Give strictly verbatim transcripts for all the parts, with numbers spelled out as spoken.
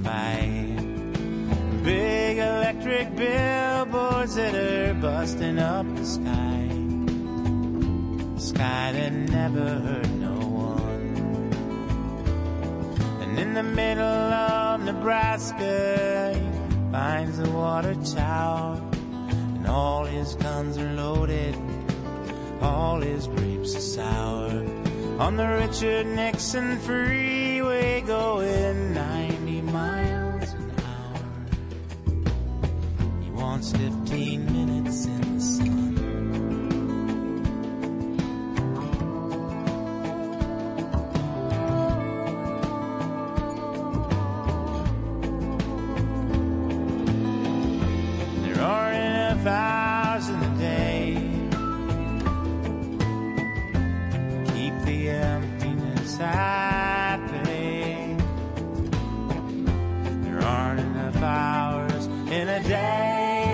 fight. Big electric billboards that are busting up the sky. The sky that never hurt no one. And in the middle of Nebraska, he finds a water tower. And all his guns are loaded, all his grapes are sour. On the Richard Nixon freeway going ninety miles an hour. He wants fifteen minutes in the sun. There aren't enough hours in the day. Keep the emptiness happy. There aren't enough hours in a day.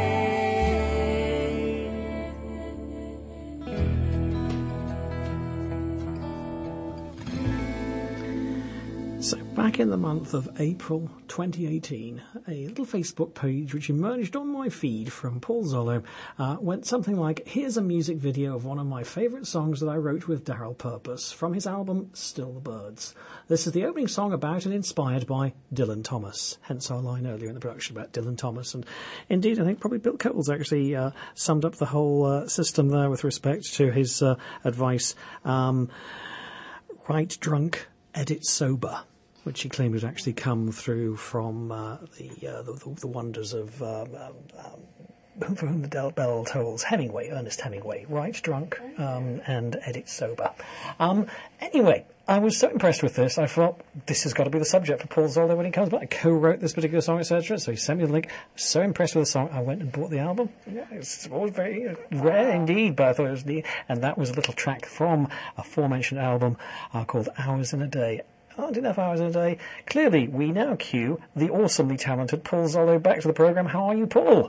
So back in the month of April twenty eighteen, a little Facebook page which emerged on my feed from Paul Zollo uh, went something like, here's a music video of one of my favourite songs that I wrote with Daryl Purpose from his album Still the Birds. This is the opening song about and inspired by Dylan Thomas, hence our line earlier in the production about Dylan Thomas. And indeed, I think probably Bill Coles actually uh, summed up the whole uh, system there with respect to his uh, advice. Um, write drunk, edit sober, which he claimed had actually come through from uh, the, uh, the the wonders of um, um, for whom the bell tolls, Hemingway, Ernest Hemingway. Write drunk um, and edit sober. Um, anyway, I was so impressed with this, I thought this has got to be the subject for Paul Zollo when he comes back. I co-wrote this particular song, et cetera. So he sent me the link. I was so impressed with the song, I went and bought the album. Yeah, it's all very rare indeed, but I thought it was neat. And that was a little track from a aforementioned album uh, called Hours in a Day. Aren't enough hours in a day. Clearly, we now cue the awesomely talented Paul Zollo back to the programme. How are you, Paul?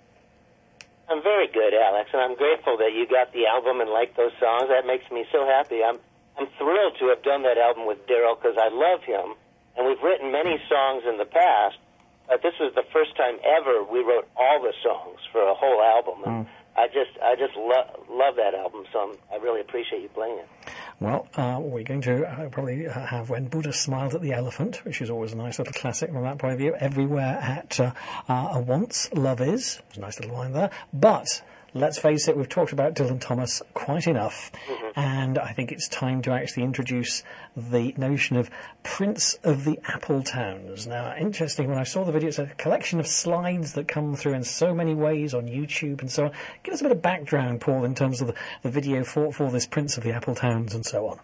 I'm very good, Alex, and I'm grateful that you got the album and liked those songs. That makes me so happy. I'm I'm thrilled to have done that album with Daryl because I love him, and we've written many songs in the past, but this was the first time ever we wrote all the songs for a whole album. And mm. I just I just lo- love that album, so I'm, I really appreciate you playing it. Well, uh, we're going to uh, probably have When Buddha Smiled at the Elephant, which is always a nice little classic from that point of view. Everywhere at uh, uh, a Once, Love Is. There's a nice little line there. But let's face it, we've talked about Dylan Thomas quite enough, mm-hmm. and I think it's time to actually introduce the notion of Prince of the Apple Towns. Now, interesting, when I saw the video, it's a collection of slides that come through in so many ways on YouTube and so on. Give us a bit of background, Paul, in terms of the, the video for, for this Prince of the Apple Towns and so on.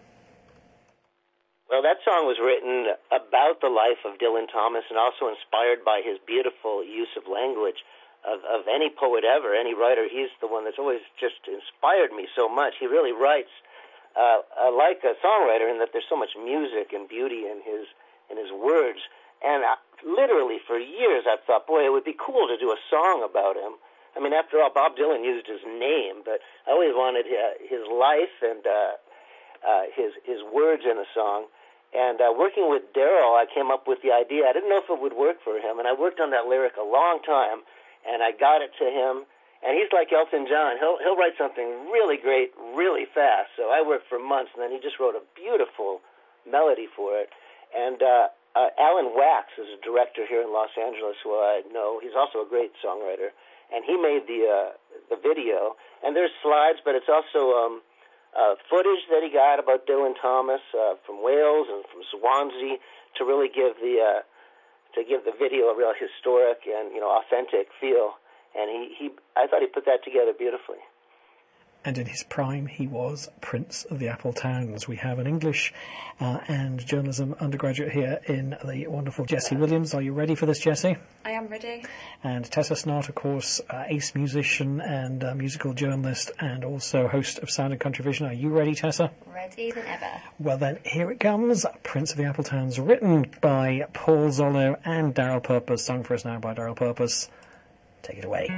Well, that song was written about the life of Dylan Thomas and also inspired by his beautiful use of language. Of, of any poet ever, any writer, he's the one that's always just inspired me so much. He really writes uh, uh, like a songwriter in that there's so much music and beauty in his in his words. And I, literally for years I've thought, boy, it would be cool to do a song about him. I mean, after all, Bob Dylan used his name, but I always wanted uh, his life and uh, uh, his his words in a song. And uh, working with Daryl, I came up with the idea. I didn't know if it would work for him, and I worked on that lyric a long time. And I got it to him, and he's like Elton John. He'll he'll write something really great, really fast. So I worked for months, and then he just wrote a beautiful melody for it. And uh, uh, Alan Wax is a director here in Los Angeles, who I know. He's also a great songwriter, and he made the uh, the video. And there's slides, but it's also um, uh, footage that he got about Dylan Thomas uh, from Wales and from Swansea to really give the uh, to give the video a real historic and, you know, authentic feel. And he, he, I thought he put that together beautifully. And in his prime, he was Prince of the Apple Towns. We have an English uh, and journalism undergraduate here in the wonderful Jessie Williams. Are you ready for this, Jessie? I am ready. And Tessa Snart, of course, uh, ace musician and uh, musical journalist and also host of Sound and Country Vision. Are you ready, Tessa? Ready than ever. Well then, here it comes. Prince of the Apple Towns, written by Paul Zollo and Daryl Purpose, sung for us now by Daryl Purpose. Take it away.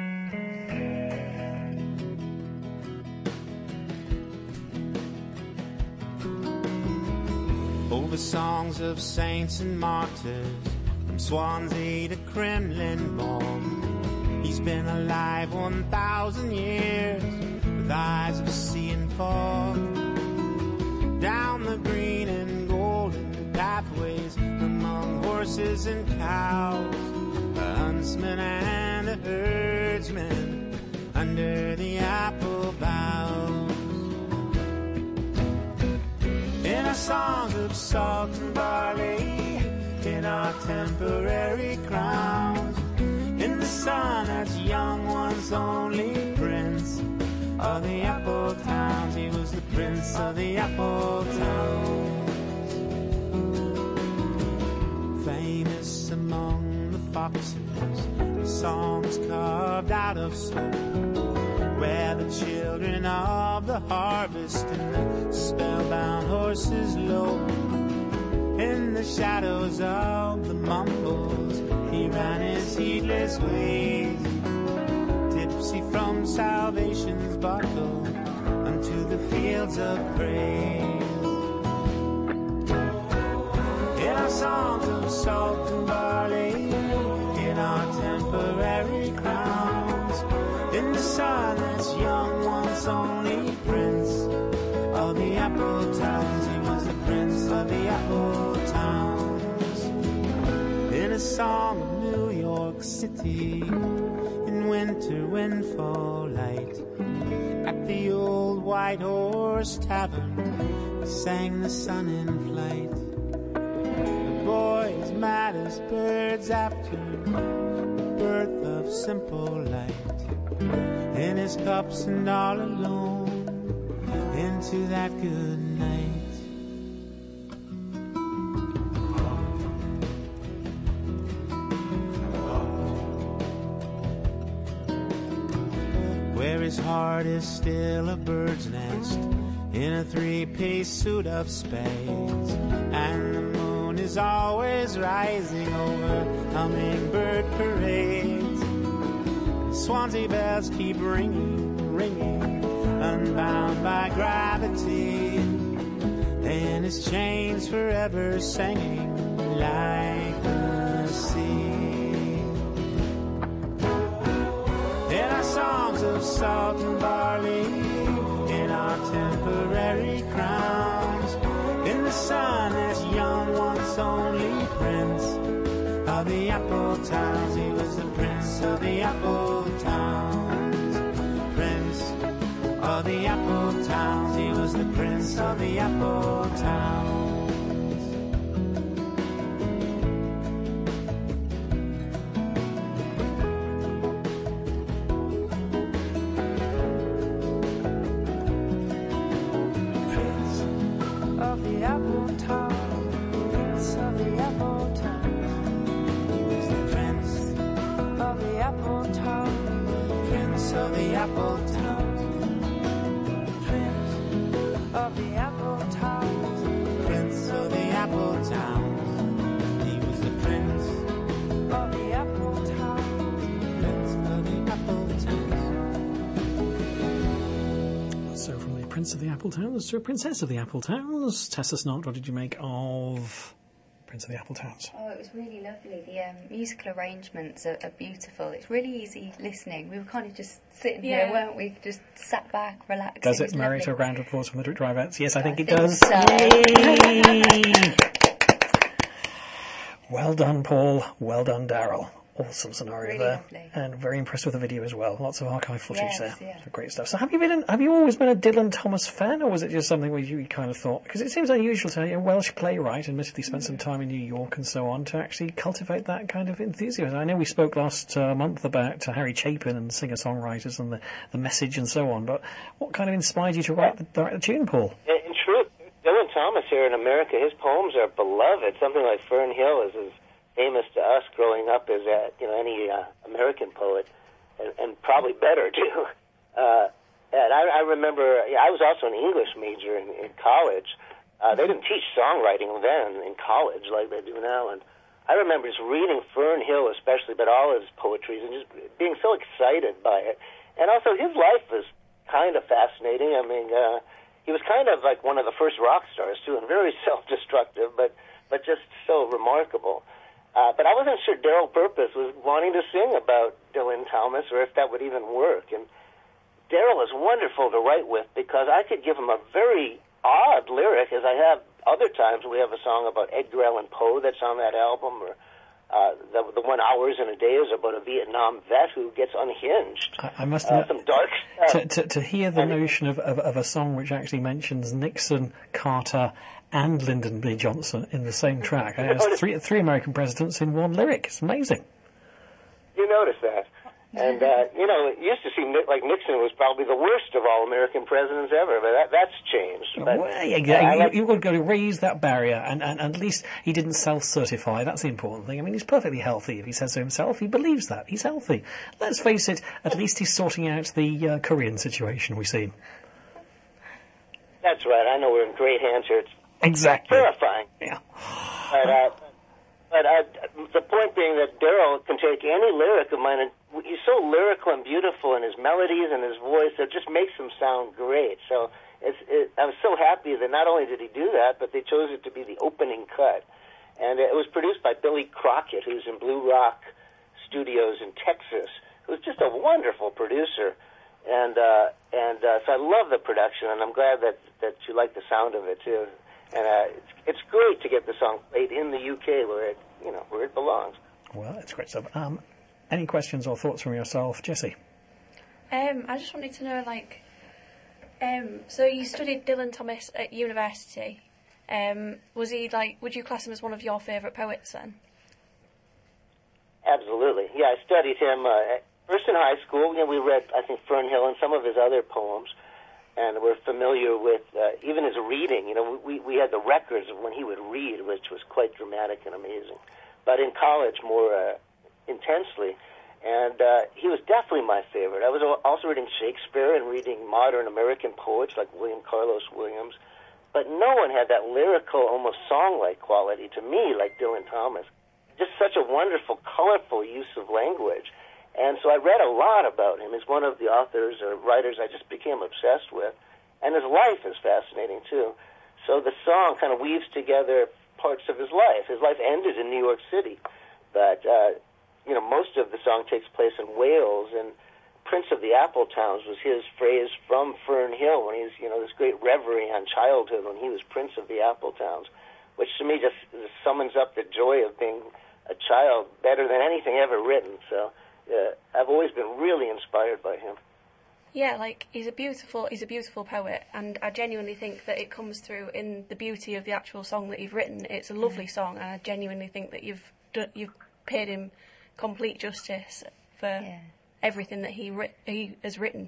Over songs of saints and martyrs, from Swansea to Kremlin born. He's been alive one thousand years, with eyes of sea and fog. Down the green and golden pathways, among horses and cows, a huntsman and a herdsman, under the apple boughs. In our songs of salt and barley, in our temporary crowns, in the sun that's young one's only prince of the apple towns. He was the prince of the apple towns. Famous among the foxes, songs carved out of stone, where the children of the harvest and the spellbound horses low. In the shadows of the mumbles, he ran his heedless ways, tipsy from salvation's bottle, unto the fields of praise. In our songs of salt and barley, in our temporary crowns, in the sun that's young one's only prince of the apple towns. He was the prince of the apple towns. In a song of New York City, in winter when fall light, at the old White Horse Tavern, sang the sun in flight. The boys mad as birds after the birth of simple light, in his cups and all alone, into that good night. Where his heart is still a bird's nest, in a three-piece suit of spades, and the moon is always rising over hummingbird parades. Swansea bells keep ringing, ringing, unbound by gravity, and his chains forever singing like the sea. In our songs of salt and barley, in our temporary crowns, in the sun as young once only prince of the apple towns. He was the prince of the apple towns, prince of the apple towns. He was the prince of the apple towns. Prince of the Apple Towns to a Princess of the Apple Towns. Tessa Snott, what did you make of Prince of the Apple Towns? Oh, it was really lovely. The um, musical arrangements are, are beautiful. It's really easy listening. We were kind of just sitting yeah. here, weren't we? Just sat back, relaxing. Does it, it merit a round of applause from the Drivouts? Yes, I think I it think does. So. Well done, Paul. Well done, Daryl. Awesome scenario really there, lovely. And very impressed with the video as well. Lots of archive footage yes, there, yeah. Great stuff. So, have you been? An, have you always been a Dylan Thomas fan, or was it just something where you kind of thought? Because it seems unusual to a Welsh playwright, admittedly spent some time in New York and so on, to actually cultivate that kind of enthusiasm. I know we spoke last uh, month about uh, Harry Chapin and singer-songwriters and the, the message and so on. But what kind of inspired you to write the, write the tune, Paul? In truth, Dylan Thomas here in America, his poems are beloved. Something like Fern Hill is. is famous to us growing up as a, you know, any uh, American poet, and, and probably better too. Uh, and I, I remember, yeah, I was also an English major in, in college. Uh, they didn't teach songwriting then in college like they do now, and I remember just reading Fern Hill especially, but all his poetry, and just being so excited by it. And also his life was kind of fascinating. I mean, uh, he was kind of like one of the first rock stars too, and very self-destructive, but but just so remarkable. Uh, but I wasn't sure Daryl Purpose was wanting to sing about Dylan Thomas or if that would even work. And Daryl is wonderful to write with because I could give him a very odd lyric, as I have other times. We have a song about Edgar Allan Poe that's on that album, or uh, the, the one Hours in a Day is about a Vietnam vet who gets unhinged. I, I must uh, admit, some dark stuff. To, to, to hear the notion of, of, of a song which actually mentions Nixon, Carter, and Lyndon B. Johnson in the same track. And it's three, three American presidents in one lyric. It's amazing. You notice that. And, uh, you know, it used to seem like Nixon was probably the worst of all American presidents ever, but that, that's changed. But, well, yeah, yeah, uh, you, like, you've got to go to raise that barrier, and, and, and at least he didn't self-certify. That's the important thing. I mean, he's perfectly healthy. If he says so himself, he believes that. He's healthy. Let's face it, at least he's sorting out the uh, Korean situation we see. That's right. I know we're in great hands here. It's exactly. terrifying. Yeah. But, uh, but uh, the point being that Daryl can take any lyric of mine, and he's so lyrical and beautiful in his melodies and his voice, it just makes him sound great. So it's, it, I was so happy that not only did he do that, but they chose it to be the opening cut. And it was produced by Billy Crockett, who's in Blue Rock Studios in Texas, who's just a wonderful producer. And uh, and uh, so I love the production, and I'm glad that, that you like the sound of it, too. And uh, it's, it's great to get the song played in the U K where it, you know, where it belongs. Well, it's great stuff. Um, any questions or thoughts from yourself, Jessie? Um, I just wanted to know, like, um, so you studied Dylan Thomas at university. Um, was he, like, would you class him as one of your favourite poets then? Absolutely. Yeah, I studied him uh, first in high school. You know, we read, I think, Fernhill and some of his other poems. And we're familiar with uh, even his reading. You know, we we had the records of when he would read, which was quite dramatic and amazing. But in college, more uh, intensely, and uh, he was definitely my favorite. I was also reading Shakespeare and reading modern American poets like William Carlos Williams. But no one had that lyrical, almost song-like quality to me like Dylan Thomas. Just such a wonderful, colorful use of language. And so I read a lot about him. He's one of the authors or writers I just became obsessed with. And his life is fascinating, too. So the song kind of weaves together parts of his life. His life ended in New York City. But, uh, you know, most of the song takes place in Wales. And Prince of the Apple Towns was his phrase from Fernhill when he's, you know, this great reverie on childhood when he was Prince of the Apple Towns, which to me just, just summons up the joy of being a child better than anything ever written. So... Uh, I've always been really inspired by him. Yeah, like, he's a beautiful he's a beautiful poet, and I genuinely think that it comes through in the beauty of the actual song that you've written. It's a lovely song, and I genuinely think that you've do, you've paid him complete justice for yeah. everything that he ri- he has written.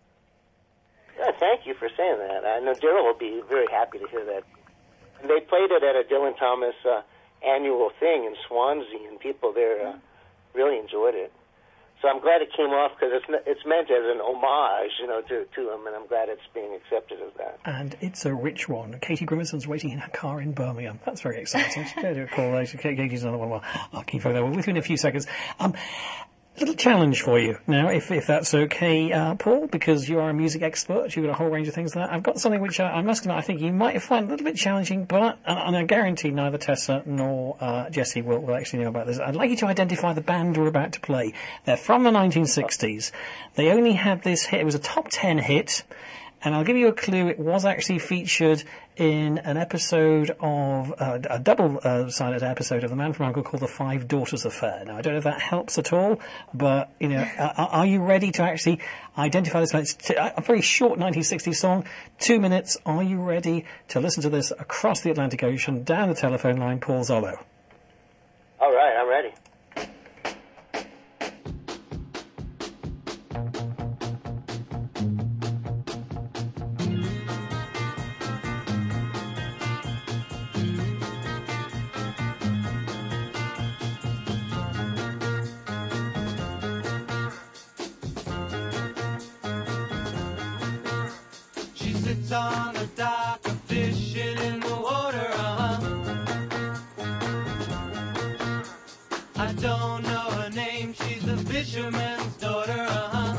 Yeah, thank you for saying that. I know Daryl will be very happy to hear that. And they played it at a Dylan Thomas uh, annual thing in Swansea, and people there uh, really enjoyed it. So I'm glad it came off because it's it's meant as an homage, you know, to to him, and I'm glad it's being accepted as that. And it's a rich one. Katie Grimson's waiting in her car in Birmingham. That's very exciting. She's going to do a call later. Katie's another one. Well, I'll keep her there with you in a few seconds. Um, little challenge for you now, if if that's okay, uh, Paul, because you are a music expert. You've got a whole range of things there. I've got something which I, I must admit I think you might find a little bit challenging, but uh, and I guarantee neither Tessa nor uh, Jessie will, will actually know about this. I'd like you to identify the band we're about to play. They're from the nineteen sixties. They only had this hit. It was a top ten hit. And I'll give you a clue, it was actually featured in an episode of, uh, a double-sided uh, episode of The Man from U N C L E called The Five Daughters Affair. Now, I don't know if that helps at all, but, you know, uh, are you ready to actually identify this? It's t- a very short nineteen sixties song, two minutes. Are you ready to listen to this across the Atlantic Ocean, down the telephone line, Paul Zollo? All right, I'm ready. On the dock, a fishing in the water, uh-huh. I don't know her name, she's a fisherman's daughter, uh-huh.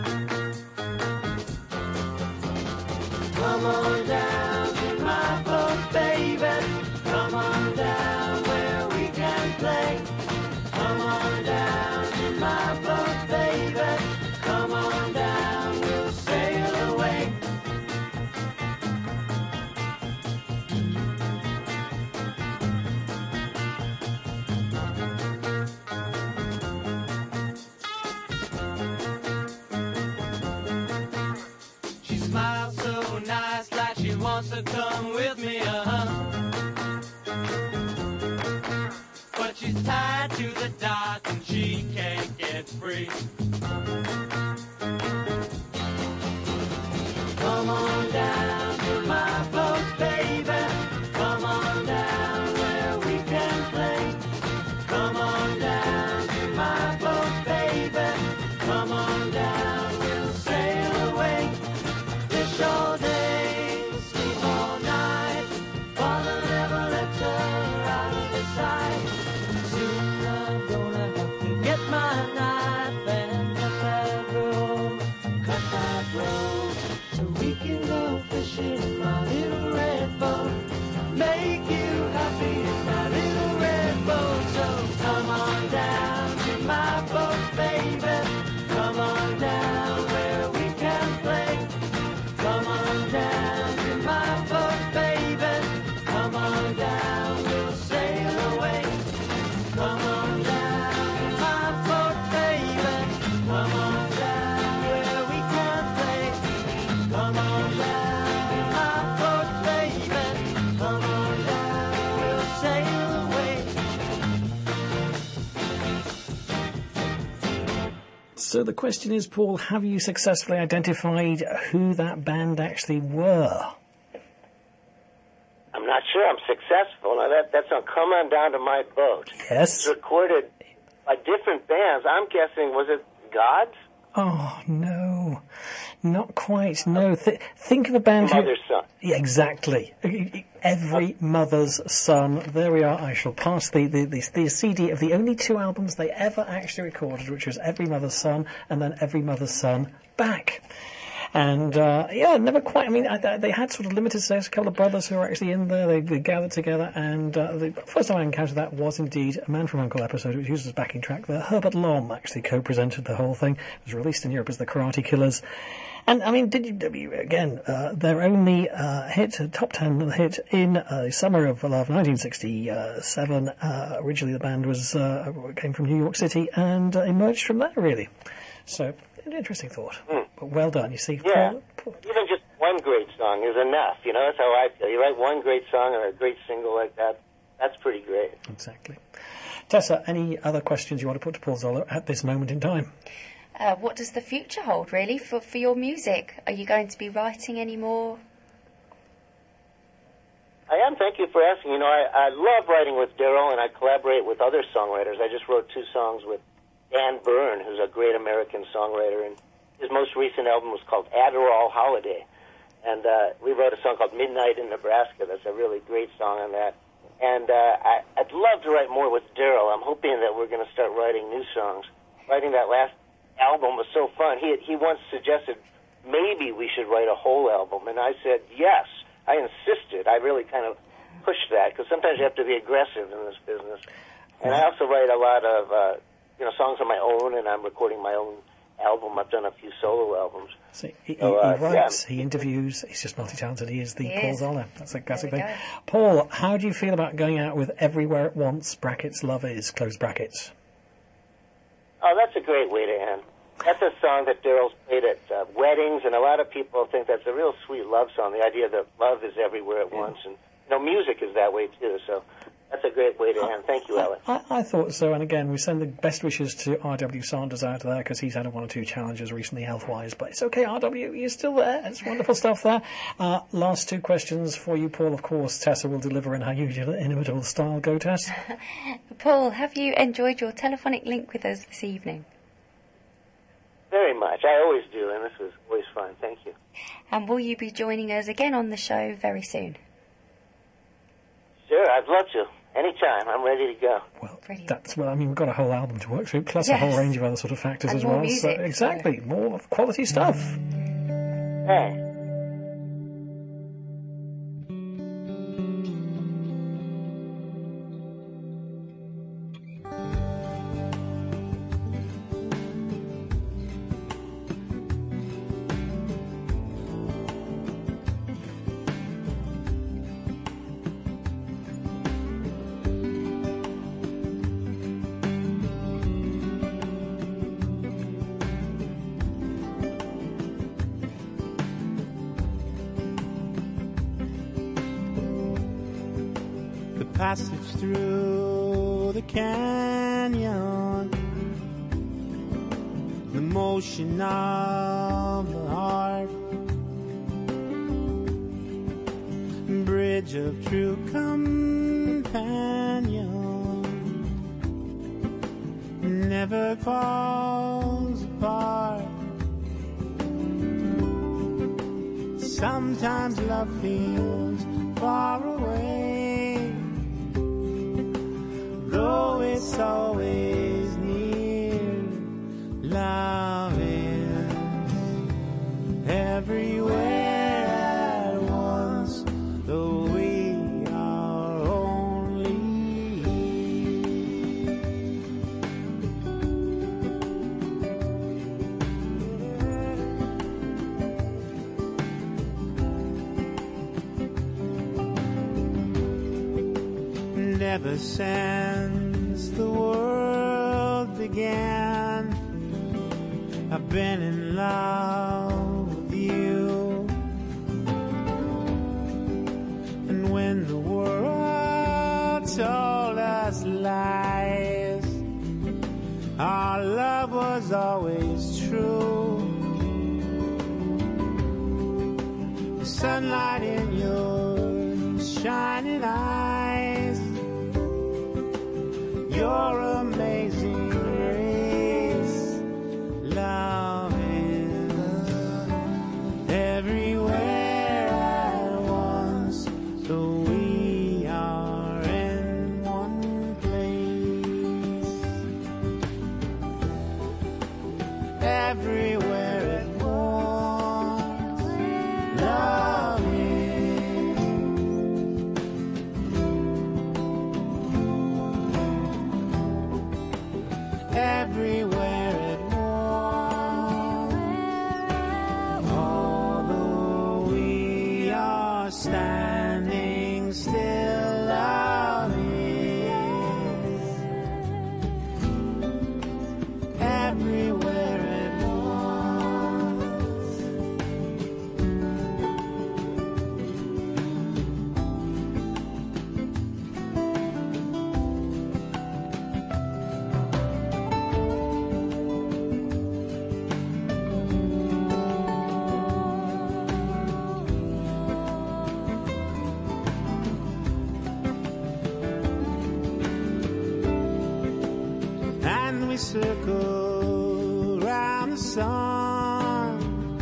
Come on down to my boat, baby. Come on down where we can play. smiles so nice, like she wants to come with me, uh-huh. But she's tied to the dock and she can't get free. Come on down to my boat, baby. Come on down where we can play. Come on down to my boat, baby. Come on down, we'll sail away. Fish all day, sleep all night. Father never lets her out of his sight. Soon I'm gonna have to get my knife and cut that rope, cut that rope, so we can go fishing in my little red boat. Make you happy in my little red boat. So come on down to my boat, baby. Come on down where we can play. Come on down to my boat, baby. Come on down, we'll sail away. Come on down to my boat, baby. Come on down where we can play. Come on down to my boat, baby. Come on down, we'll sail away. So the question is, Paul, have you successfully identified who that band actually were? I'm not sure I'm successful. Now that that's on Come On Down to My Boat. Yes. It's recorded by different bands. I'm guessing, was it Gods? Oh, no. Not quite, no. Th- think of a band who... Mother's Son. Yeah, exactly. Every Mother's Son. There we are. I shall pass the, the, the, the C D of the only two albums they ever actually recorded, which was Every Mother's Son and then Every Mother's Son Back. And, uh, yeah, never quite, I mean, I, they had sort of limited success, a couple of brothers who were actually in there, they, they gathered together, and uh, the first time I encountered that was indeed a Man from U N C L E episode, which used as backing track there. Herbert Lom actually co-presented the whole thing. It was released in Europe as The Karate Killers. And, I mean, did you, again, uh, their only uh, hit, top ten hit in uh, Summer of Love, nineteen sixty-seven. Uh, originally the band was uh, came from New York City and uh, emerged from there, really. So, an interesting thought. Mm. But well done, you see. Yeah. Paul, Paul. Even just one great song is enough, you know, that's how I feel. You write one great song and a great single like that, that's pretty great. Exactly. Tessa, any other questions you want to put to Paul Zoller at this moment in time? Uh, what does the future hold, really, for, for your music? Are you going to be writing any more? I am, thank you for asking. You know, I, I love writing with Daryl, and I collaborate with other songwriters. I just wrote two songs with Dan Byrne, who's a great American songwriter, and his most recent album was called Adderall Holiday. And uh, we wrote a song called Midnight in Nebraska. That's a really great song on that. And uh, I, I'd love to write more with Daryl. I'm hoping that we're going to start writing new songs. Writing that last album was so fun. He he once suggested maybe we should write a whole album, and I said yes. I insisted. I really kind of pushed that, because sometimes you have to be aggressive in this business. And I also write a lot of uh, you know songs on my own, and I'm recording my own album. I've done a few solo albums. So he, so, uh, he writes, yeah. he interviews. He's just multi-talented. He is the He Paul is. Zoller. That's a classic thing. Go. Paul, how do you feel about going out with Everywhere at Once, brackets, Love Is, close brackets? Oh, that's a great way to end. That's a song that Daryl's played at uh, weddings, and a lot of people think that's a real sweet love song, the idea that love is everywhere at yeah. once. And, you know, music is that way, too, so that's a great way to end. Thank you, Alex. I, I thought so, and again, we send the best wishes to R W Sanders out there, because he's had one or two challenges recently health-wise, but it's okay, R W, you're still there. It's wonderful stuff there. Uh, last two questions for you, Paul. Of course, Tessa will deliver in her usual inimitable style. Go, Tess. Paul, have you enjoyed your telephonic link with us this evening? Very much. I always do, and this was always fun. Thank you. And will you be joining us again on the show very soon? Sure, I'd love to. Anytime. I'm ready to go. Well, Brilliant. that's well. I mean, we've got a whole album to work through, plus Yes. a whole range of other sort of factors And as more well. music, so exactly, so- more quality stuff. Hey. passage through the canyon, the motion of the heart, bridge of true companion, never falls apart. Sometimes love feels far away, though it's always near. Love is everywhere at once, though we are only ever since the world began. I've been in love with you, and when the world told us lies, our love was always true. The sunlight in your shining eyes, your amazing grace. Love is everywhere at once, so we are in one place. Everywhere at once, love is everywhere at once. Although we are standing still, love is everywhere at once. And we circle round the sun,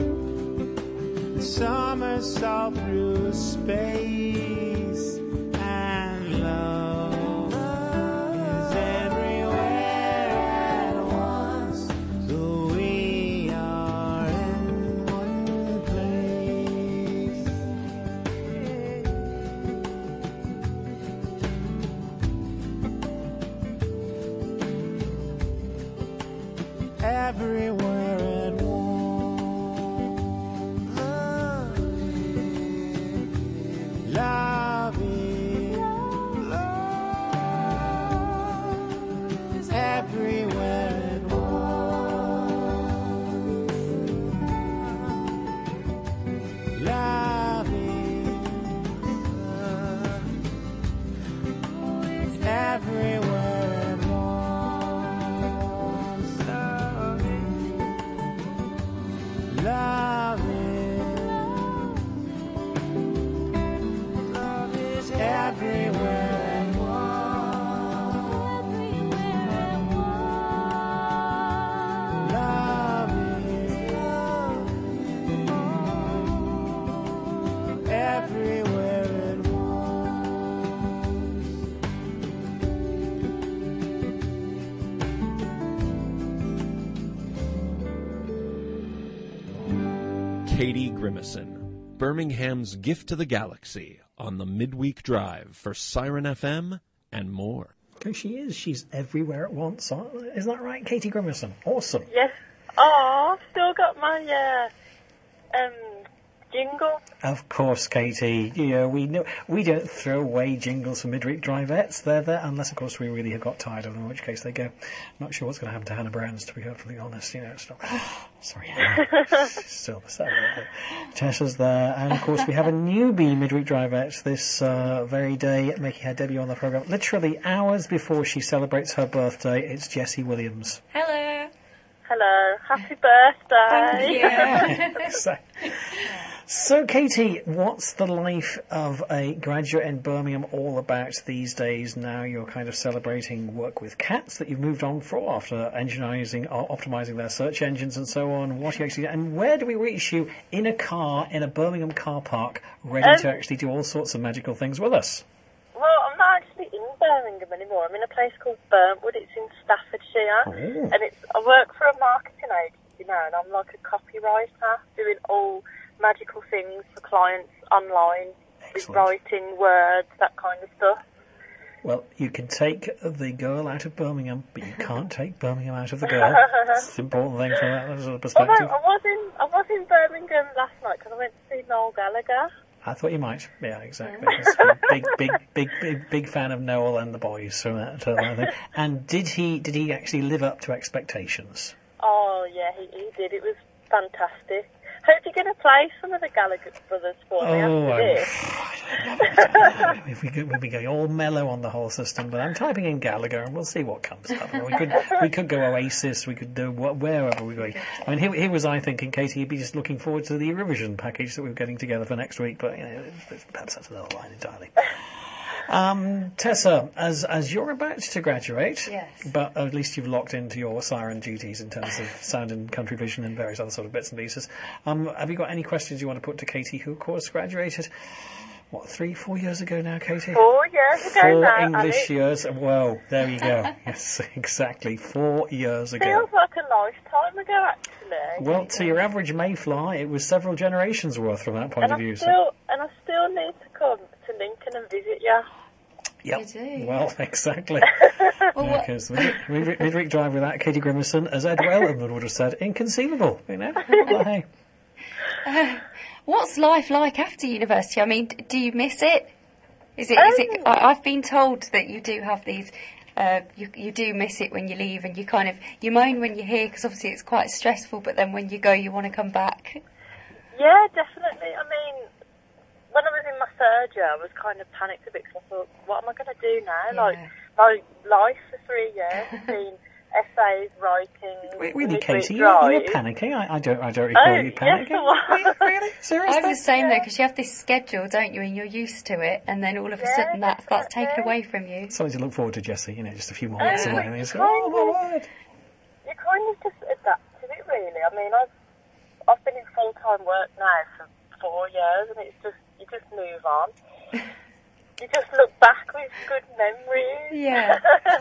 somersault through space, and love is everywhere at once, so we are in one place. Everywhere at once. Love is, love is everywhere at once. Love is everywhere at once. Love is, love is everywhere at once. Love is everywhere at Katie Grimison, Birmingham's gift to the galaxy, on the midweek drive for Siren F M and more. Okay, she is. She's everywhere at once. Isn't that right, Katie Grimison? Awesome. Yes. Oh, I've still got my uh, um, jingle. Of course, Katie. You know, we know we don't throw away jingles for midweek drivettes. They're there, unless, of course, we really have got tired of them, in which case they go. I'm not sure what's going to happen to Hannah Brown's, to be perfectly honest. You know, it's not. Sorry, Hannah. Still sad. Tessa's there, and of course, we have a newbie midweek drivette this uh, very day, making her debut on the programme. Literally hours before she celebrates her birthday, it's Jessie Williams. Hello. Hello. Happy birthday. Thank you. so, so, Katie, what's the life of a graduate in Birmingham all about these days? Now you're kind of celebrating work with cats that you've moved on for after engineering or optimising their search engines and so on. What you actually, and where do we reach you in a car in a Birmingham car park, ready um, to actually do all sorts of magical things with us? Well, I'm not actually in Birmingham anymore. I'm in a place called Burntwood. It's in Staffordshire, oh. and it's I work for a marketing agency now, and I'm like a copywriter doing all magical things for clients online. Excellent. With writing, words, that kind of stuff. Well, you can take the girl out of Birmingham, but you can't take Birmingham out of the girl. It's an important thing from that sort of perspective. Although I was in, I was in Birmingham last night because I went to see Noel Gallagher. I thought you might. Yeah, exactly. big, big, big, big, big fan of Noel and the boys from that sort of thing. And did he, did he actually live up to expectations? Oh yeah, he, he did. It was fantastic. Hope you're going to play some of the Gallagher brothers for me oh, after this. I don't know if we could, we'd be going all mellow on the whole system, but I'm typing in Gallagher and we'll see what comes up. We could we could go Oasis, we could do what, wherever we're going. I mean, here, here was I thinking, Katie, you'd be just looking forward to the Eurovision package that we were getting together for next week, but you know, perhaps that's another line entirely. Um, Tessa, as as you're about to graduate, yes. but at least you've locked into your siren duties in terms of sound and country vision and various other sort of bits and pieces. Um, have you got any questions you want to put to Katie, who of course graduated, what, three, four years ago now, Katie? Four years ago Four now, English Alex. years. Whoa, there you go. Yes, exactly. Four years ago. Feels like a lifetime ago, actually. Well, to your average mayfly, it was several generations worth from that point and of I view. Still, so. And I still need to come to Lincoln and visit you. Yep. You do. Well, exactly. Well, Because yeah, midweek, midweek drive without Katie Grimmerson, as Ed Wellman would have said, inconceivable. You know. Well, hey. Uh, what's life like after university? I mean, do you miss it? Is it? Um, is it? I, I've been told that you do have these. Uh, you you do miss it when you leave, and you kind of you moan when you're here because obviously it's quite stressful. But then when you go, you want to come back. Yeah, definitely. I mean, when I was in my third year, I was kind of panicked a bit because I thought, what am I going to do now? Yeah. Like, my life for three years has been essays, writing. Wait, really, Katie, you, drive. you were panicking? I, I don't, I don't recall Oh, you panicking. yes, I was. Really? Seriously? I'm the same though, because you have this schedule, don't you, and you're used to it, and then all of a Yeah, sudden that that's definitely. taken away from you. Something to look forward to, Jessie. You know, just a few more months Um, away, and you just go, kind oh my word. You kind of just adapt to it, really. I mean, I've I've been in full time work now for four years, and it's just you just move on. You just look back with good memories. Yeah.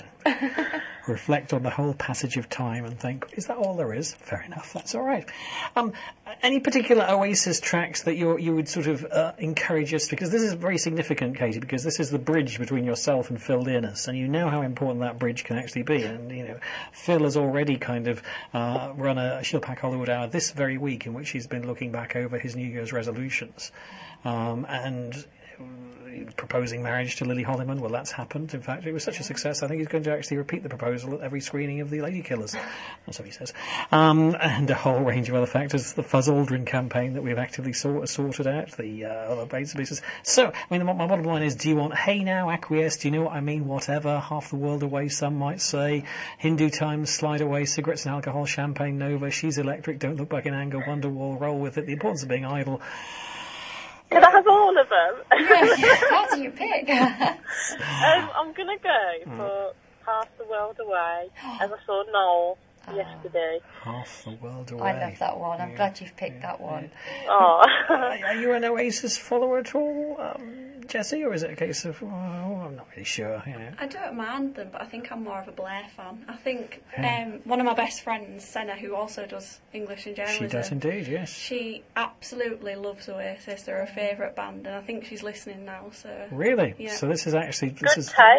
Reflect on the whole passage of time and think, is that all there is? Fair enough, that's all right. Um, any particular Oasis tracks that you you would sort of uh, encourage us, because this is very significant, Katie, because this is the bridge between yourself and Phil Dearness, and you know how important that bridge can actually be. And you know, Phil has already kind of uh, run a She'll Pack Hollywood Hour this very week, in which he's been looking back over his New Year's resolutions, um, and proposing marriage to Lily Holliman. Well, that's happened. In fact, it was such a success, I think he's going to actually repeat the proposal at every screening of The Lady Killers. That's what he says. Um, and a whole range of other factors. The Fuzz Aldrin campaign that we've actively sort, sorted out, the uh, other bits and pieces. So, I mean, my, my bottom line is, do you want Hey Now, Acquiesce, do you know what I mean, whatever, Half the World Away, some might say, Hindu Times, Slide Away, Cigarettes and Alcohol, Champagne Nova, She's Electric, Don't Look Back in Anger, Wonderwall, Roll With It, The Importance of Being Idle. Can I have all of them? How do you pick? um, I'm going to go for Half the World Away, as I saw Noel Oh. yesterday. Half the World Away. I love that one. I'm Yeah. glad you've picked that one. Oh. Are you an Oasis follower at all, um, Jessie, or is it a case of, oh, I'm not really sure, you know? I don't mind them, but I think I'm more of a Blair fan. I think Yeah. um, one of my best friends, Senna, who also does English and journalism, She does indeed, yes. she absolutely loves Oasis. They're her favourite band, and I think she's listening now. So Really? Yeah. So this is actually, this Good is, taste.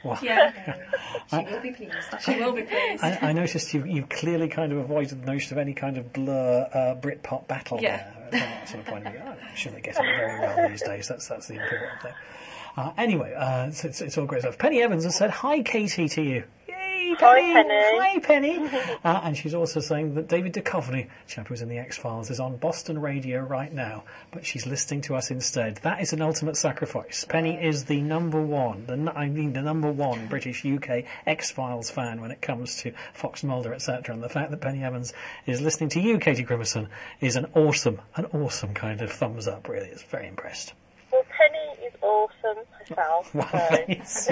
Well, Yeah, She will be pleased. she will be pleased. I, I noticed you, you've clearly kind of avoided the notion of any kind of blur uh, Britpop battle Yeah. there. From that sort of point of view. I'm sure they get on very well these days. That's that's the important thing. Uh, anyway, uh, it's, it's, it's all great stuff. Penny Evans has said, hi, Katie, to you. Yay, Hi, Penny. Penny. Hi, Penny. uh, and she's also saying that David Duchovny, chap who's in the X-Files, is on Boston radio right now, but she's listening to us instead. That is an ultimate sacrifice. Penny is the number one, the, I mean the number one British U K X-Files fan when it comes to Fox Mulder, et cetera. And the fact that Penny Evans is listening to you, Katie Grimmerson, is an awesome, an awesome kind of thumbs up, really. It's very impressed. Well, Penny is awesome herself. Wow, so. thanks.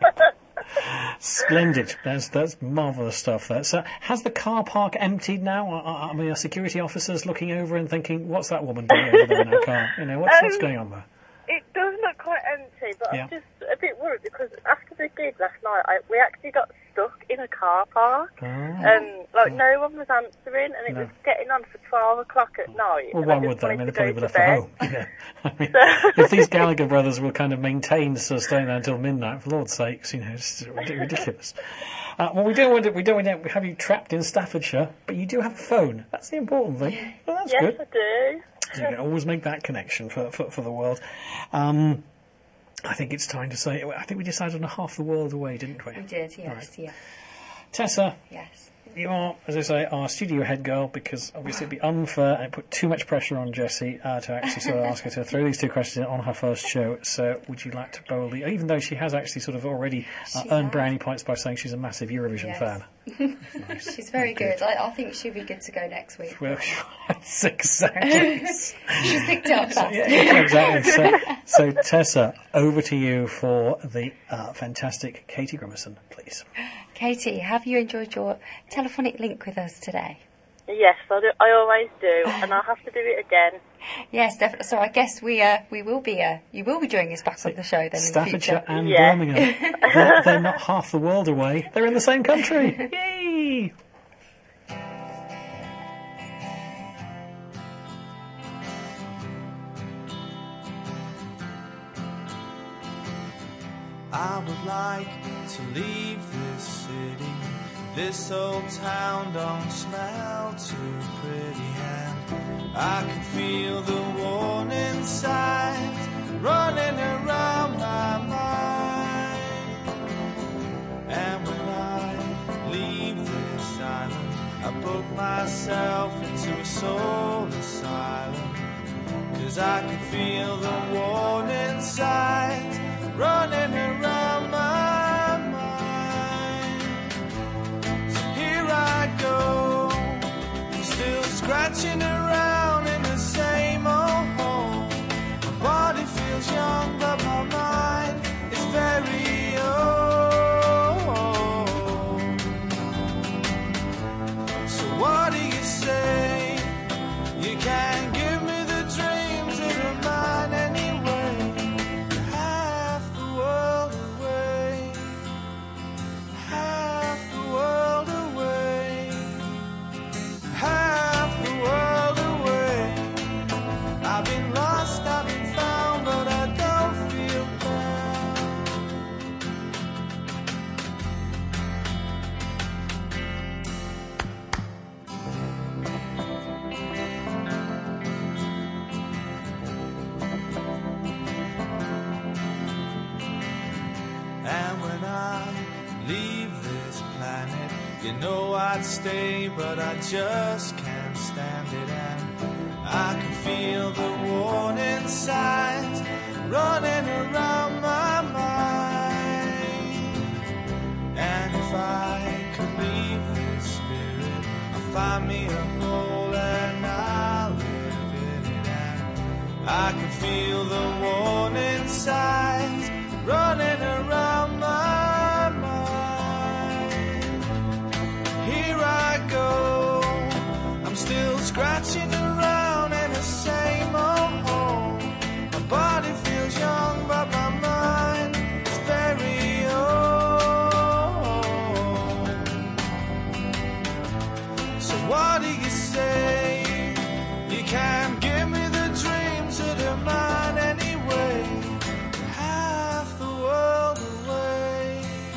Splendid. That's that's marvellous stuff. There. So, has the car park emptied now? I, I mean, are security officers looking over and thinking, "What's that woman doing over there in her car?" You know, what's, Um, what's going on there? It does look quite empty, but Yeah. I'm just a bit worried because after the gig last night, I, we actually got stuck in a car park. Ah. Um, like no one was answering, and it No. was getting on for twelve o'clock at night. Well, and I why just would they? I wanted mean, they to probably go would have to left at bed. home. Yeah. I mean, if these Gallagher brothers will kind of maintain so staying there until midnight, for Lord's sakes, you know, it's ridiculous. Uh, well, we don't want to, we don't want to have you trapped in Staffordshire, but you do have a phone. That's the important thing. Well, that's Yes, good. I do. You can always make that connection for for, for the world. Um, I think it's time to say. I think we decided on a half the world away, didn't we? We did, yes, Right. yeah, Tessa, yes. you are, as I say, our studio head girl, because obviously it'd be unfair and put too much pressure on Jessie uh, to actually sort of ask her to throw these two questions in on her first show. So would you like to boldly, even though she has actually sort of already uh, She earned has. brownie points by saying she's a massive Eurovision Yes. fan. Nice. She's very good. I, I think she'll be good to go next week. Well, that's exactly. She's picked it up fast. Yeah, exactly. So, so, Tessa, over to you for the uh, fantastic Katie Grimmerson, please. Katie, have you enjoyed your telephonic link with us today? Yes, I, do, I always do, and I'll have to do it again. Yes, definitely. So I guess we uh, we will be uh, you will be joining us back on the show then in the Staffordshire future. and Yeah. Birmingham. they're, they're not half the world away. They're in the same country. Yay! I would like to leave this city. This old town don't smell too pretty, and I can feel the warning signs running around my mind. And when I leave this island, I book myself into a soul asylum, 'cause I can feel the warning signs running around my mind. So here I go, I'm still scratching around in the same old hole. My body feels young, but my mind is very old. So what do you say? You can't give me the dreams that are mine anyway. Half the world away, half the world away, half the world away. I've been lost, I've been found, but I don't feel bound. And when I leave this planet, you know I'd stay, but I just can't stand it. And I can feel the warning signs running around my mind. And if I could leave this spirit, I'll find me a hole and I'll live in it. And I can feel the warning signs running around my mind. Here I go, I'm still scratching around in the same old hole. My body feels young, but my mind is very old. So what do you say? You can't give me the dreams that are mine anyway. Half the world away,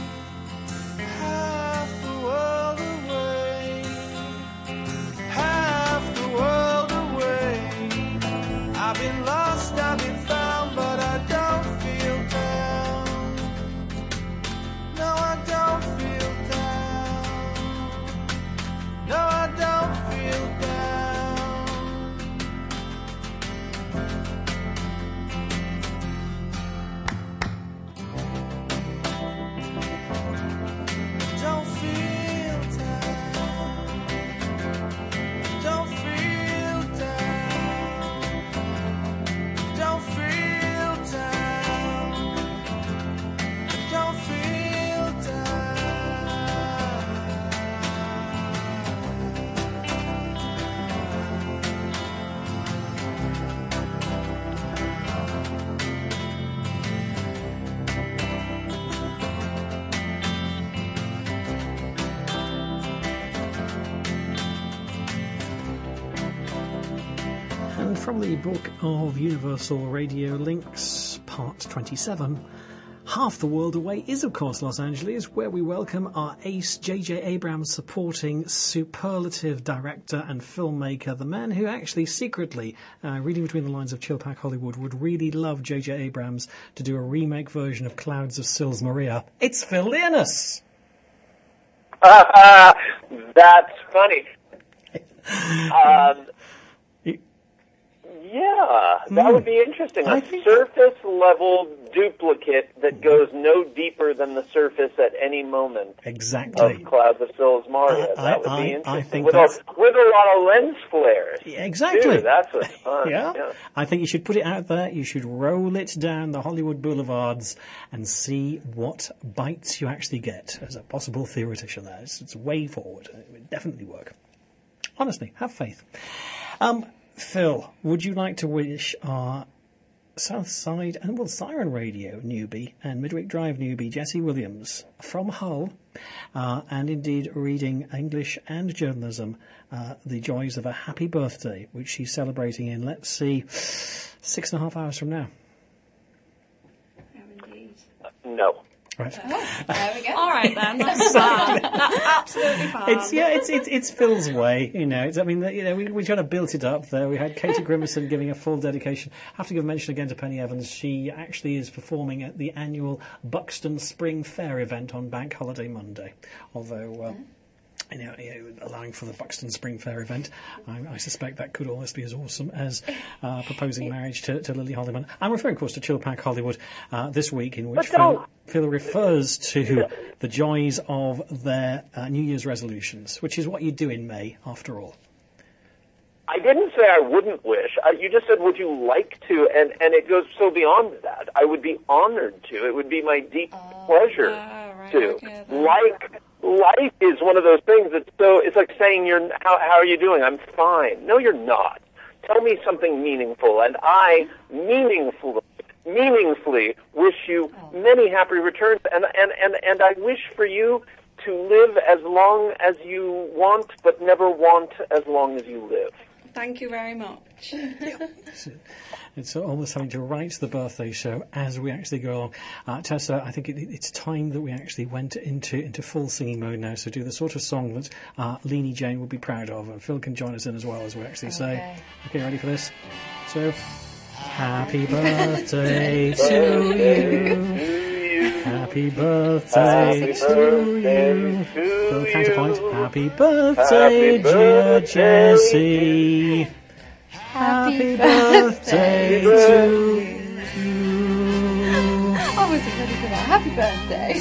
And from the book of Universal Radio Links, part twenty-seven, Half the World Away is, of course, Los Angeles, where we welcome our ace J J Abrams supporting superlative director and filmmaker, the man who actually secretly, uh, reading between the lines of Chilpack Hollywood, would really love J J Abrams to do a remake version of Clouds of Sils Maria. It's Phil Leoness! Uh, that's funny. Um, yeah, that mm. would be interesting. A surface-level duplicate that goes no deeper than the surface at any moment. Exactly. Of Clouds of Sils Maria. I, that would I, be interesting. I think with, that's... a, with a lot of lens flares. Yeah, exactly. Too. That's what's fun. yeah. yeah. I think you should put it out there. You should roll it down the Hollywood boulevards and see what bites you actually get as a possible theoretician there. It's, it's way forward. It would definitely work. Honestly, have faith. Um, Phil, would you like to wish our Southside and, well, Siren Radio newbie and Midweek Drive newbie Jesse Williams from Hull, uh, and indeed reading English and journalism, uh, the joys of a happy birthday, which she's celebrating in, let's see, six and a half hours from now? No. Right. Oh, there we go. All right then, that's fine. That's absolutely fine. It's yeah, it's it's it's Phil's way, you know. It's, I mean, you know, we we kind of built it up there. We had Katie Grimmerson giving a full dedication. I have to give a mention again to Penny Evans. She actually is performing at the annual Buxton Spring Fair event on Bank Holiday Monday. Although. Uh, You know, you know, allowing for the Buxton Spring Fair event, I, I suspect that could almost be as awesome as uh, proposing marriage to, to Lily Hollyman. I'm referring, of course, to Chilpack Hollywood uh, this week, in which Phil, Phil refers to the joys of their uh, New Year's resolutions, which is what you do in May, after all. I didn't say I wouldn't wish. I, you just said, would you like to? And, and it goes so beyond that. I would be honored to. It would be my deep uh, pleasure uh, right, to. Okay, like, life is one of those things that's so, it's like saying, you're, how, how are you doing? I'm fine. No, you're not. Tell me something meaningful. And I meaningfully, meaningfully wish you oh. many happy returns. And, and, and, and I wish for you to live as long as you want, but never want as long as you live. Thank you very much. it's, it's almost having to write the birthday show as we actually go along. Uh, Tessa, I think it, it's time that we actually went into, into full singing mode now, so do the sort of song that uh, Leanie Jane would be proud of, and Phil can join us in as well as we actually okay. say. Okay, ready for this? So, happy birthday to you. Happy birthday, Happy birthday to you. So counterpoint. Happy birthday, Happy dear Jessie. Happy birthday to you. I wasn't ready for that. Happy birthday.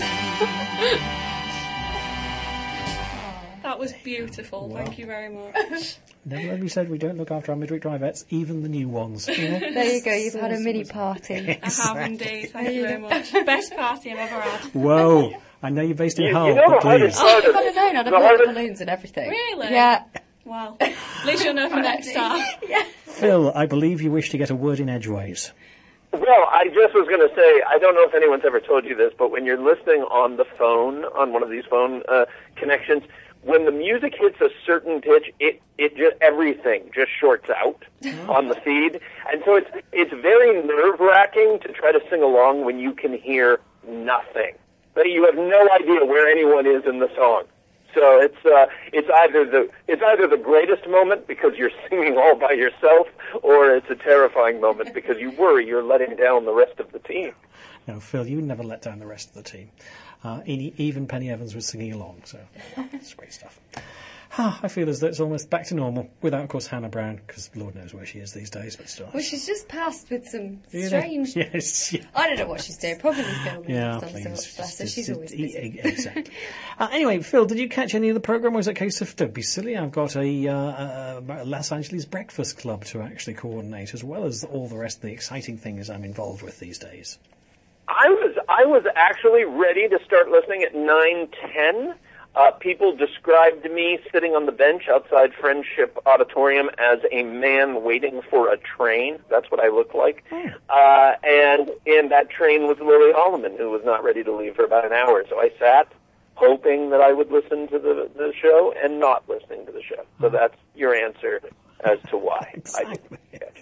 That was beautiful. Wow. Thank you very much. Never have we said we don't look after our Midweek Drive vets, even the new ones. You know? There you go, you've had a mini party. Exactly. I have indeed, thank you very much. Best party I've ever had. Whoa, I know you're based in you, Hull, you know but please. Oh, if I'd have known, I'd have bought the balloons and everything. Really? Yeah. Well, at least you'll know for next time. Yeah. Phil, I believe you wish to get a word in edgeways. Well, I just was going to say, I don't know if anyone's ever told you this, but when you're listening on the phone, on one of these phone uh, connections, when the music hits a certain pitch, it, it just, everything just shorts out oh. on the feed. And so it's, it's very nerve-wracking to try to sing along when you can hear nothing. But you have no idea where anyone is in the song. So it's, uh, it's either the, it's either the greatest moment because you're singing all by yourself, or it's a terrifying moment because you worry you're letting down the rest of the team. No, Phil, you never let down the rest of the team. Uh, even Penny Evans was singing along, so it's great stuff. Ah, I feel as though it's almost back to normal, without, of course, Hannah Brown, because Lord knows where she is these days, but still. Well, she's just passed with some You strange... know, yes, yeah. I don't know what she's doing, probably filming Yeah, some please. sort. Bless her, Just- she's just- always e- busy. e- Exactly. uh, anyway, Phil, did you catch any of the programme, or was it a case of, don't be silly, I've got a, uh, a Los Angeles Breakfast Club to actually coordinate, as well as all the rest of the exciting things I'm involved with these days? I was I was actually ready to start listening at nine ten. Uh, people described me sitting on the bench outside Friendship Auditorium as a man waiting for a train. That's what I look like. Oh. Uh, and in that train was Lily Holloman, who was not ready to leave for about an hour. So I sat hoping that I would listen to the, the show and not listening to the show. So that's your answer as to why. Exactly. I didn't catch it.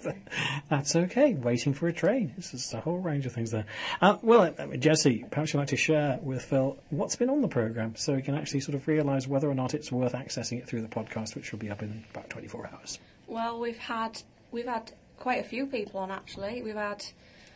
That's okay. Waiting for a train. This is a whole range of things there. Uh, well, uh, Jesse, perhaps you'd like to share with Phil what's been on the programme so we can actually sort of realise whether or not it's worth accessing it through the podcast, which will be up in about twenty-four hours. Well, we've had we've had quite a few people on, actually. We've had...